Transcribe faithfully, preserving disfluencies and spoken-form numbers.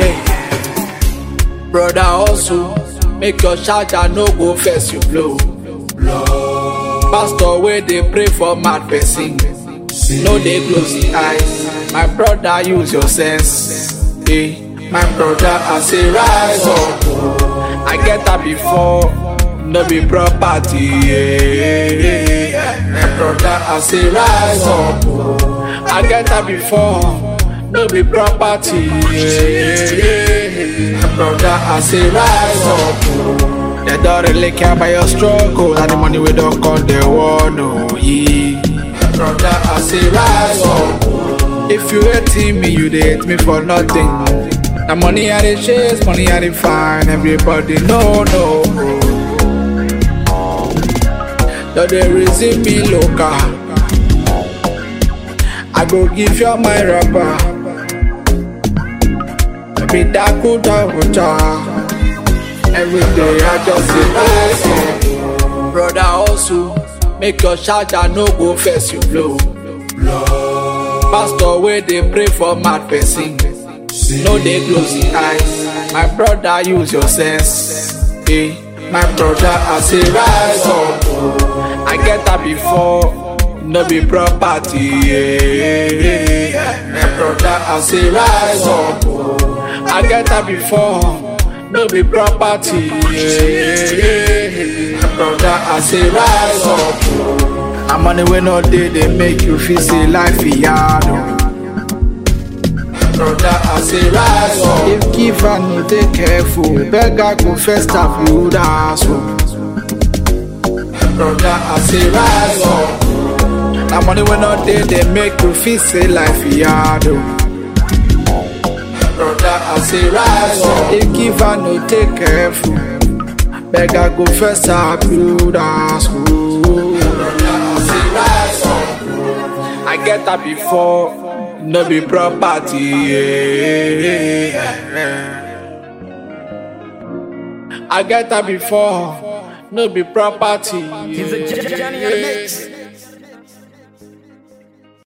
yeah. Brother also, make your charger no go first you blow. Pastor where they pray for mad person, no they close the eyes. My brother use your sense, hey. My brother I say rise up. I get that before, no be property, yeah. My brother I say rise up. I get that before, no be property, yeah. My brother I say rise up. They don't really care about your struggle, and the money we don't call the one, oh yeah. My brother I say rise up. If you hate me, you dey hate me for nothing. The money I dey chase, money I dey find, everybody know, no. Though they reason me local, I go give you my rapper. Be that good water. Every day I just say rise. Brother also, make your charger no go first you blow. Pastor where they pray for mad person, no they close the eyes. My brother use your sense, hey. My brother I say rise up. I get that before, no be property, yeah. My brother I say rise up. I get that before, no be property, yeah. My brother I say rise up. And money when no day they make you feel say life is hard. Brother, I say rise up. If giver no dey careful, beggar go first have you dance. Brother, I say rise up. That money when not dey, they make you feel say life is hard. Brother, I say rise up. If giver no dey careful, beggar go first have you dance. Brother, I say rise up. I get that before. No be property, yeah. I get that before, no be property, yeah.